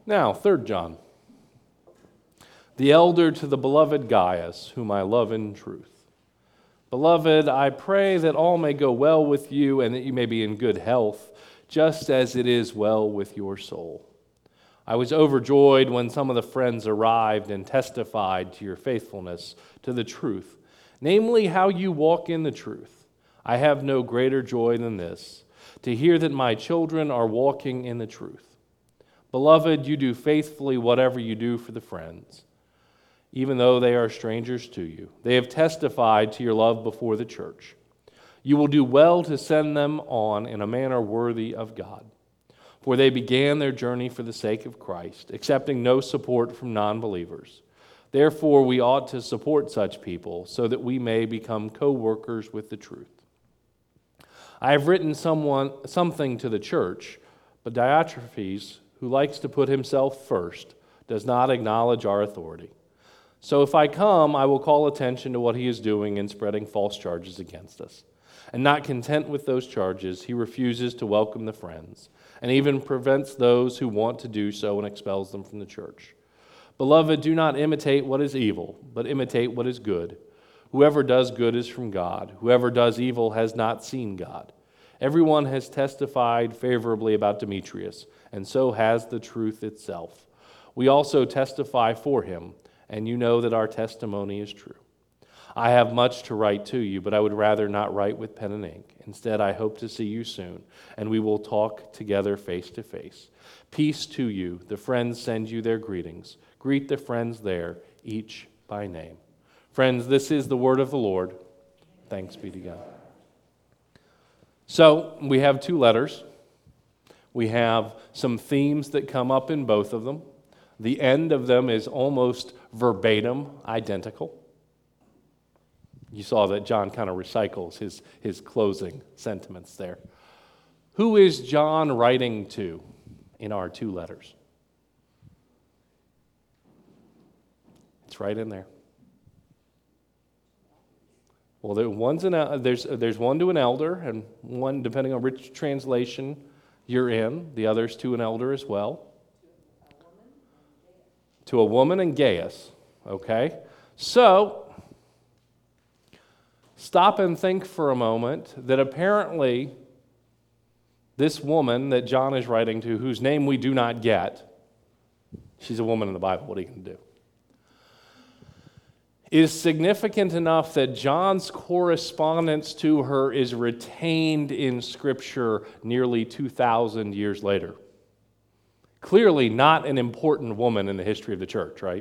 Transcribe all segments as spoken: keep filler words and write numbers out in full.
Now, third John. The elder to the beloved Gaius, whom I love in truth. Beloved, I pray that all may go well with you and that you may be in good health, just as it is well with your soul. I was overjoyed when some of the friends arrived and testified to your faithfulness to the truth, namely how you walk in the truth. I have no greater joy than this, to hear that my children are walking in the truth. Beloved, you do faithfully whatever you do for the friends, even though they are strangers to you. They have testified to your love before the church. You will do well to send them on in a manner worthy of God. For they began their journey for the sake of Christ, accepting no support from non-believers. Therefore, we ought to support such people so that we may become co-workers with the truth. I have written someone something to the church, but Diotrephes, who likes to put himself first, does not acknowledge our authority. So if I come, I will call attention to what he is doing in spreading false charges against us. And not content with those charges, he refuses to welcome the friends, and even prevents those who want to do so and expels them from the church. Beloved, do not imitate what is evil, but imitate what is good. Whoever does good is from God. Whoever does evil has not seen God. Everyone has testified favorably about Demetrius, and so has the truth itself. We also testify for him, and you know that our testimony is true. I have much to write to you, but I would rather not write with pen and ink. Instead, I hope to see you soon, and we will talk together face to face. Peace to you. The friends send you their greetings. Greet the friends there, each by name. Friends, this is the word of the Lord. Thanks be to God. So, we have two letters. We have some themes that come up in both of them. The end of them is almost verbatim identical. You saw that John kind of recycles his, his closing sentiments there. Who is John writing to in our two letters? It's right in there. Well, there, one's an, there's, there's one to an elder, and one, depending on which translation you're in, the other's to an elder as well. To a woman and Gaius, okay? So, stop and think for a moment that apparently this woman that John is writing to, whose name we do not get, she's a woman in the Bible, what are you going to do? Is significant enough that John's correspondence to her is retained in Scripture nearly two thousand years later. Clearly not an important woman in the history of the church, right?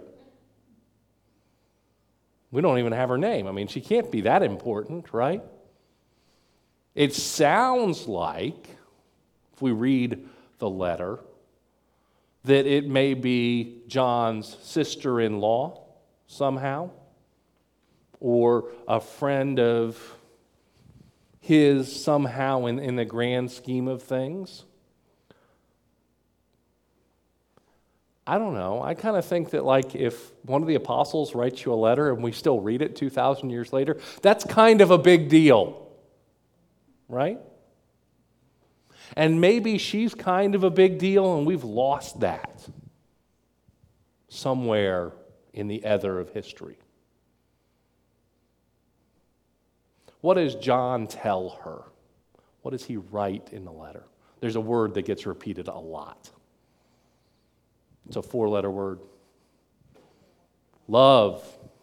We don't even have her name. I mean, she can't be that important, right? It sounds like, if we read the letter, that it may be John's sister-in-law somehow, or a friend of his somehow in, in the grand scheme of things. I don't know. I kind of think that, like, if one of the apostles writes you a letter and we still read it two thousand years later, that's kind of a big deal, right? And maybe she's kind of a big deal and we've lost that somewhere in the ether of history. What does John tell her? What does he write in the letter? There's a word that gets repeated a lot. It's a four-letter word. Love.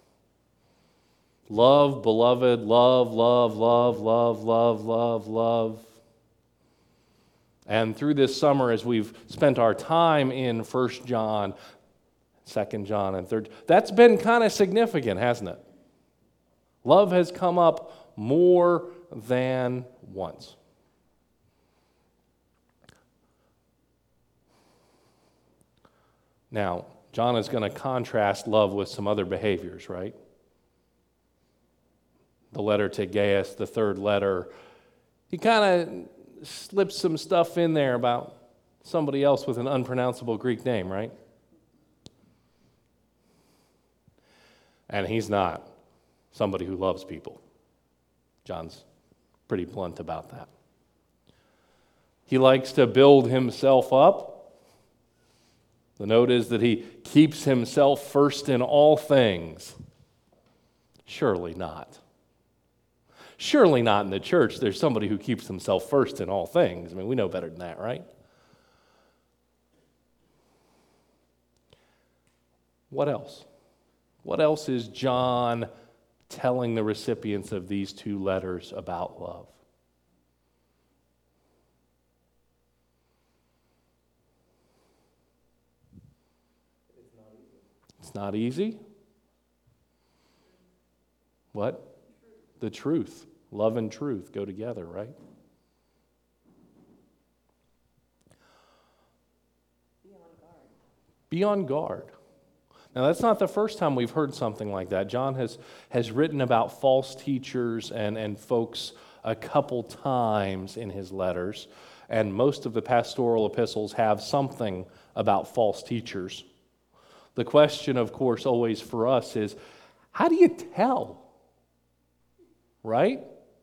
Love, beloved, love, love, love, love, love, love, love. And through this summer, as we've spent our time in First John, Second John, and Third, that's been kind of significant, hasn't it? Love has come up more than once. Now, John is going to contrast love with some other behaviors, right? The letter to Gaius, the third letter, he kind of slips some stuff in there about somebody else with an unpronounceable Greek name, right? And he's not somebody who loves people. John's pretty blunt about that. He likes to build himself up. The note is that he keeps himself first in all things. Surely not. Surely not in the church there's somebody who keeps himself first in all things. I mean, we know better than that, right? What else? What else is John telling the recipients of these two letters about love? It's not easy. What? The truth. Love and truth go together, right? Be on guard. Be on guard. Now, that's not the first time we've heard something like that. John has, has written about false teachers and, and folks a couple times in his letters, and most of the pastoral epistles have something about false teachers. The question, of course, always for us is, how do you tell? Right?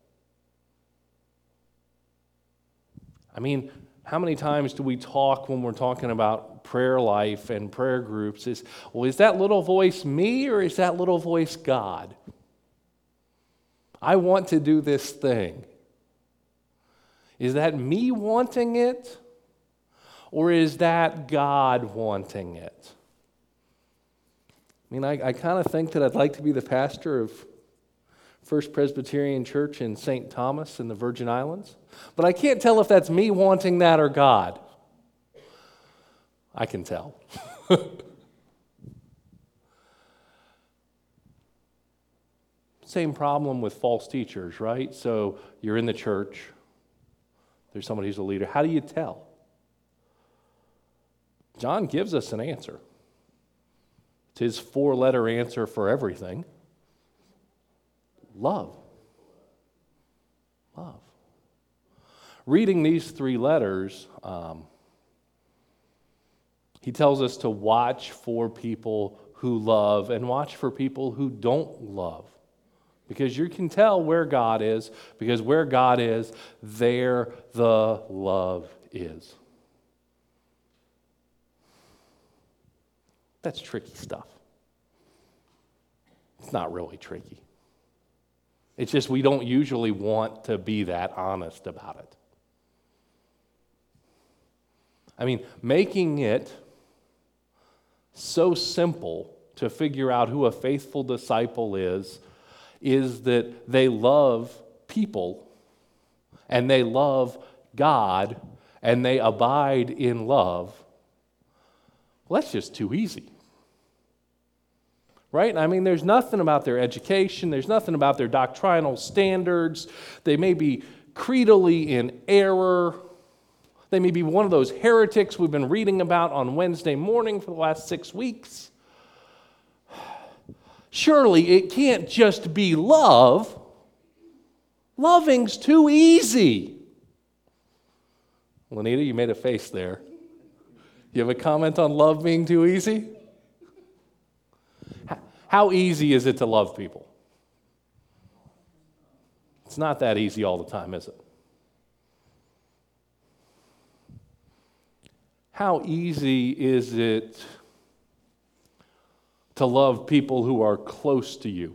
I mean, how many times do we talk when we're talking about prayer life and prayer groups? Is, well, is that little voice me or is that little voice God? I want to do this thing. Is that me wanting it or is that God wanting it? I mean, I, I kind of think that I'd like to be the pastor of First Presbyterian Church in Saint Thomas in the Virgin Islands, but I can't tell if that's me wanting that or God. I can tell. Same problem with false teachers, right? So you're in the church, there's somebody who's a leader. How do you tell? John gives us an answer. It's his four-letter answer for everything. Love. Love. Reading these three letters, um, he tells us to watch for people who love and watch for people who don't love. Because you can tell where God is, because where God is, there the love is. That's tricky stuff. It's not really tricky. It's just we don't usually want to be that honest about it. I mean, making it so simple to figure out who a faithful disciple is, is that they love people and they love God and they abide in love. Well, that's just too easy. Right? I mean, there's nothing about their education. There's nothing about their doctrinal standards. They may be creedally in error. They may be one of those heretics we've been reading about on Wednesday morning for the last six weeks. Surely it can't just be love. Loving's too easy. Lanita, you made a face there. You have a comment on love being too easy? How easy is it to love people? It's not that easy all the time, is it? How easy is it to love people who are close to you?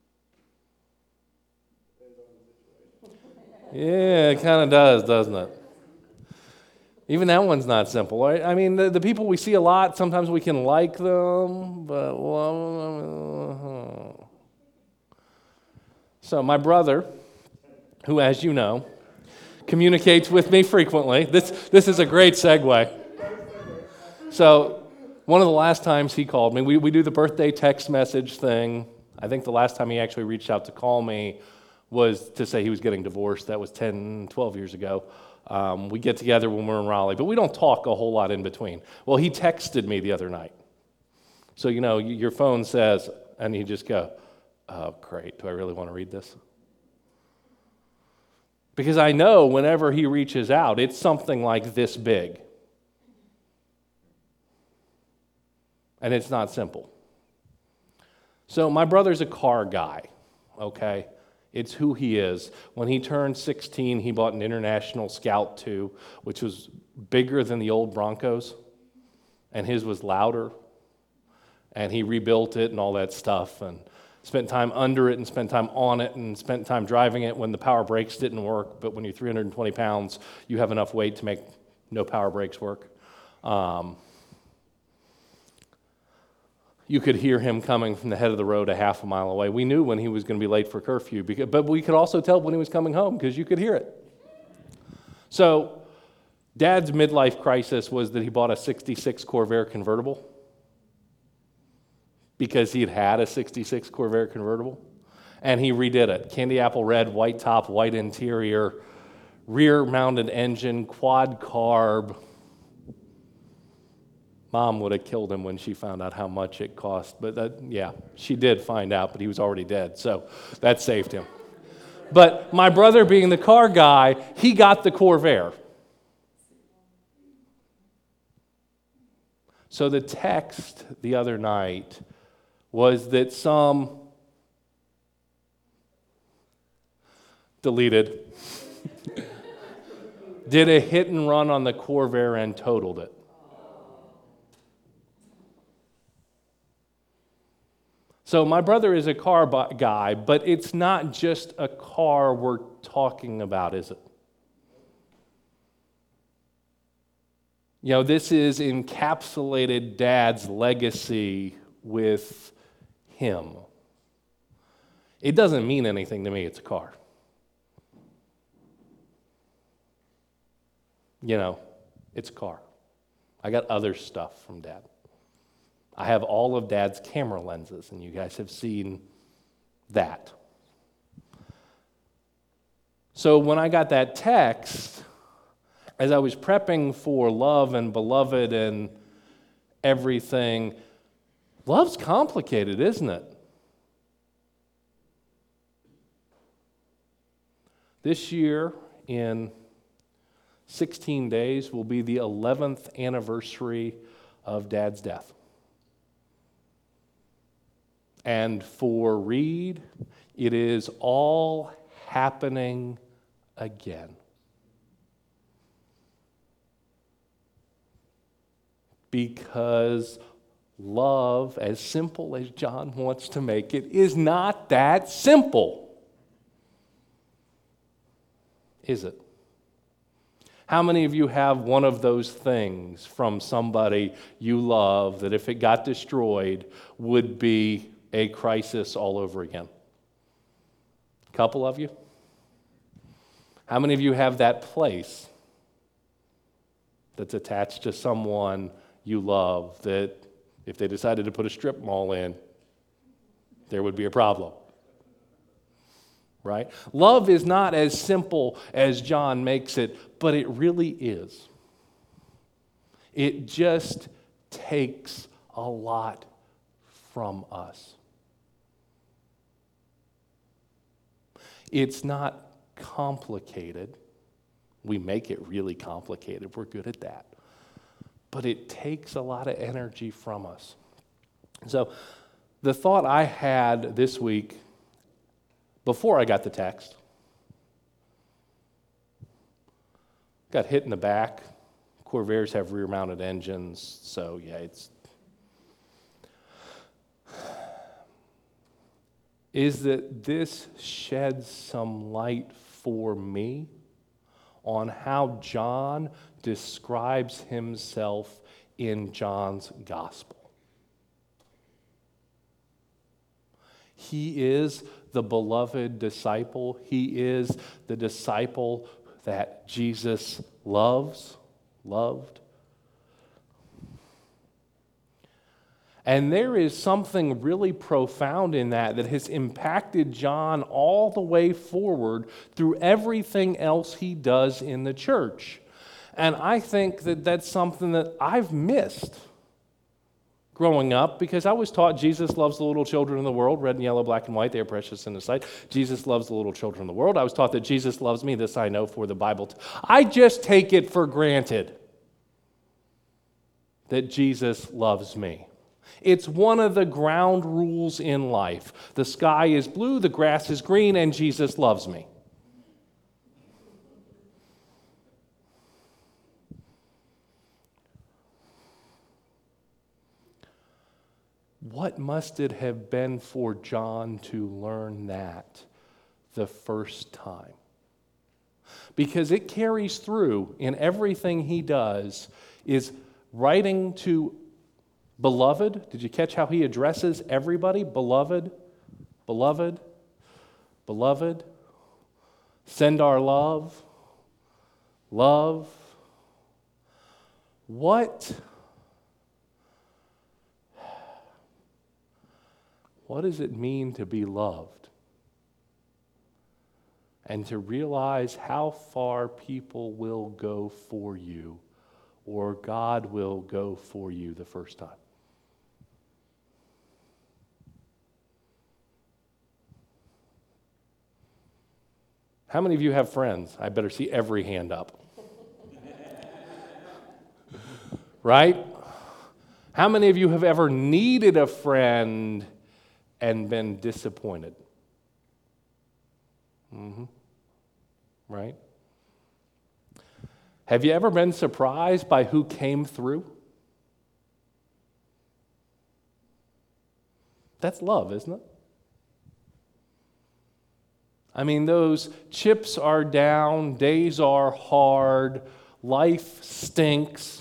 Yeah, it kind of does, doesn't it? Even that one's not simple. Right? I mean, the, the people we see a lot, sometimes we can like them, but... Well, so my brother, who, as you know, communicates with me frequently. This, this is a great segue. So one of the last times he called me, we, we do the birthday text message thing. I think the last time he actually reached out to call me was to say he was getting divorced. That was ten, twelve years ago. Um, we get together when we're in Raleigh, but we don't talk a whole lot in between. Well, he texted me the other night. So, you know, your phone says, and you just go, oh, great, do I really want to read this? Because I know whenever he reaches out, it's something like this big. And it's not simple. So my brother's a car guy, okay? It's who he is. When he turned sixteen, he bought an International Scout two, which was bigger than the old Broncos. and his was louder, and he rebuilt it and all that stuff, and spent time under it and spent time on it and spent time driving it when the power brakes didn't work. But when you're three hundred twenty pounds, you have enough weight to make no power brakes work. Um, you could hear him coming from the head of the road a half a mile away. We knew when he was going to be late for curfew, because, but we could also tell when he was coming home because you could hear it. So Dad's midlife crisis was that he bought a sixty-six Corvair convertible, because he had had a sixty-six Corvair convertible, and he redid it. Candy apple red, white top, white interior, rear-mounted engine, quad carb. Mom would have killed him when she found out how much it cost, but that, yeah, she did find out, but he was already dead, so that saved him. But my brother, being the car guy, he got the Corvair. So the text the other night was that some deleted did a hit and run on the Corvair and totaled it. So my brother is a car bu- guy, but it's not just a car we're talking about, is it? You know, this is encapsulated Dad's legacy with him. It doesn't mean anything to me, it's a car. You know, it's a car. I got other stuff from Dad. I have all of Dad's camera lenses, and you guys have seen that. So when I got that text, as I was prepping for love and beloved and everything, love's complicated, isn't it? This year, in sixteen days, will be the eleventh anniversary of Dad's death. And for Reed, it is all happening again. Because love, as simple as John wants to make it, is not that simple. Is it? How many of you have one of those things from somebody you love that if it got destroyed would be a crisis all over again? A couple of you? How many of you have that place that's attached to someone you love that if they decided to put a strip mall in, there would be a problem? Right? Love is not as simple as John makes it, but it really is. It just takes a lot from us. It's not complicated. We make it really complicated. We're good at that. But it takes a lot of energy from us. So the thought I had this week, before I got the text, got hit in the back. Corvairs have rear-mounted engines, so yeah, it's... is that this sheds some light for me on how John describes himself in John's gospel. He is the beloved disciple. He is the disciple that Jesus loves, loved. And there is something really profound in that that has impacted John all the way forward through everything else he does in the church. And I think that that's something that I've missed growing up, because I was taught Jesus loves the little children in the world, red and yellow, black and white, they are precious in His sight. Jesus loves the little children in the world. I was taught that Jesus loves me, this I know, for the Bible. T- I just take it for granted that Jesus loves me. It's one of the ground rules in life. The sky is blue, the grass is green, and Jesus loves me. What must it have been for John to learn that the first time? Because it carries through in everything he does, is writing to beloved. Did you catch how he addresses everybody? Beloved, beloved, beloved. Send our love, love. What? What does it mean to be loved? And to realize how far people will go for you, or God will go for you the first time. How many of you have friends? I better see every hand up. Right? How many of you have ever needed a friend and been disappointed? Mm-hmm. Right? Have you ever been surprised by who came through? That's love, isn't it? I mean, those chips are down, days are hard, life stinks,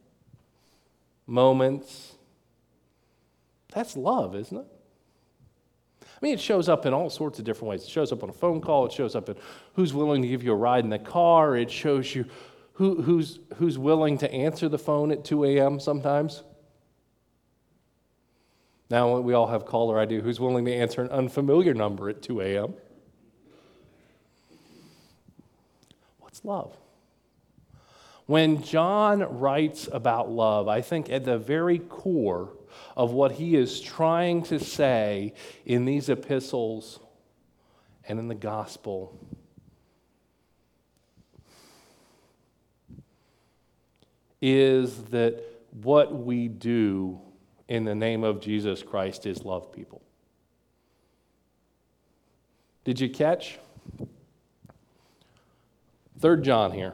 moments. That's love, isn't it? I mean, it shows up in all sorts of different ways. It shows up on a phone call. It shows up in who's willing to give you a ride in the car. It shows you who, who's, who's willing to answer the phone at two a.m. sometimes. Now we all have caller I D. Who's willing to answer an unfamiliar number at two a.m.? What's love? When John writes about love, I think at the very core of what he is trying to say in these epistles and in the gospel is that what we do in the name of Jesus Christ is love people. Did you catch? Third John here.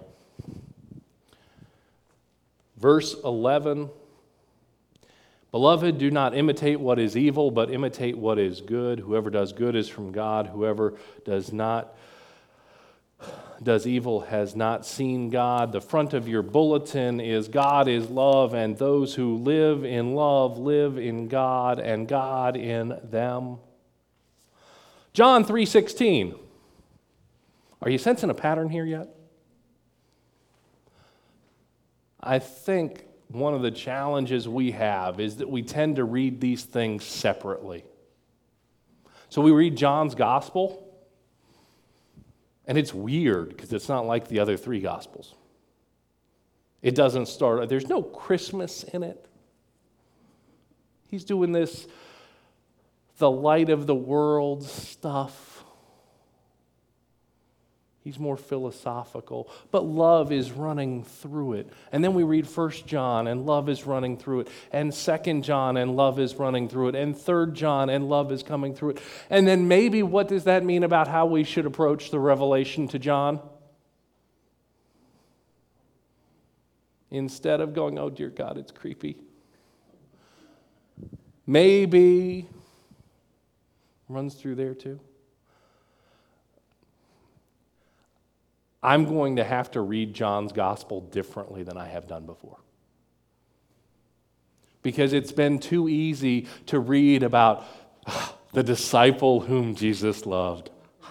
Verse eleven. Beloved, do not imitate what is evil, but imitate what is good. Whoever does good is from God. Whoever does not does evil has not seen God. The front of your bulletin is God is love, and those who live in love live in God, and God in them. John three sixteen. Are you sensing a pattern here yet? I think one of the challenges we have is that we tend to read these things separately. So we read John's gospel, and it's weird because it's not like the other three gospels. It doesn't start, there's no Christmas in it. He's doing this, the light of the world stuff. He's more philosophical, but love is running through it. And then we read First John, and love is running through it. And Second John, and love is running through it. And Third John, and love is coming through it. And then maybe what does that mean about how we should approach the revelation to John? Instead of going, oh dear God, it's creepy. Maybe runs through there too. I'm going to have to read John's gospel differently than I have done before. Because it's been too easy to read about the disciple whom Jesus loved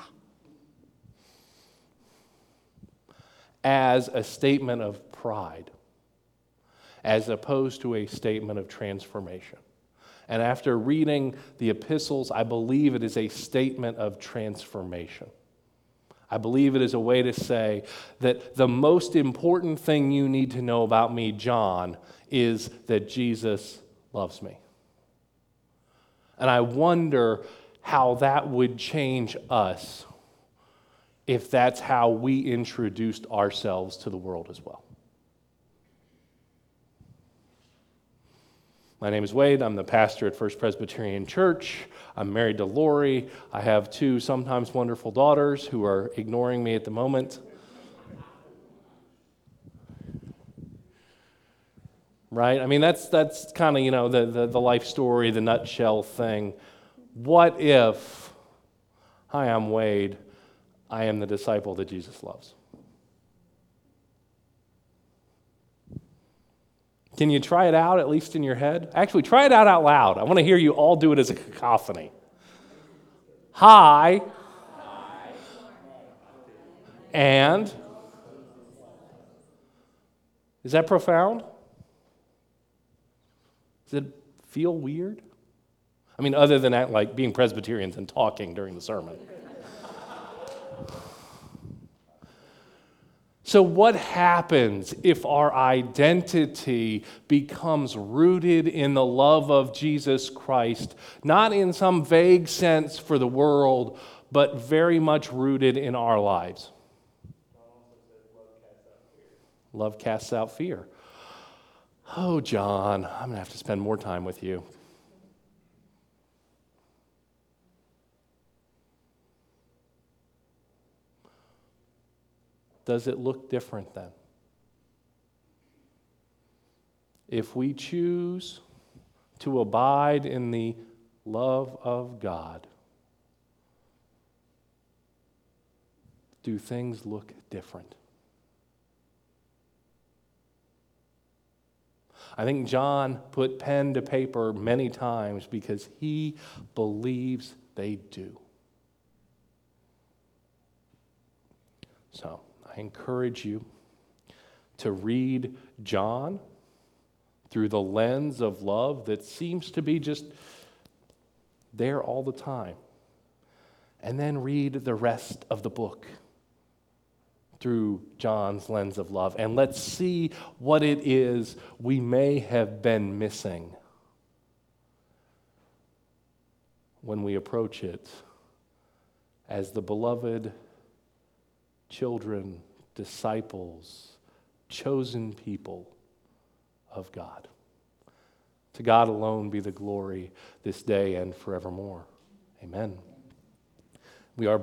as a statement of pride, as opposed to a statement of transformation. And after reading the epistles, I believe it is a statement of transformation. I believe it is a way to say that the most important thing you need to know about me, John, is that Jesus loves me. And I wonder how that would change us if that's how we introduced ourselves to the world as well. My name is Wade. I'm the pastor at First Presbyterian Church. I'm married to Lori. I have two sometimes wonderful daughters who are ignoring me at the moment. right? I mean, that's that's kind of, you know, the, the, the life story, the nutshell thing. What if, hi, I'm Wade, I am the disciple that Jesus loves? Can you try it out, at least in your head? Actually, try it out out loud. I want to hear you all do it as a cacophony. Hi. And. Is that profound? Does it feel weird? I mean, other than that, like being Presbyterians and talking during the sermon. So what happens if our identity becomes rooted in the love of Jesus Christ, not in some vague sense for the world, but very much rooted in our lives? Love casts out fear. Oh, John, I'm going to have to spend more time with you. Does it look different then? If we choose to abide in the love of God, do things look different? I think John put pen to paper many times because he believes they do. So, I encourage you to read John through the lens of love that seems to be just there all the time. And then read the rest of the book through John's lens of love. And let's see what it is we may have been missing when we approach it as the beloved children, disciples, chosen people of God. To God alone be the glory this day and forevermore. Amen. We are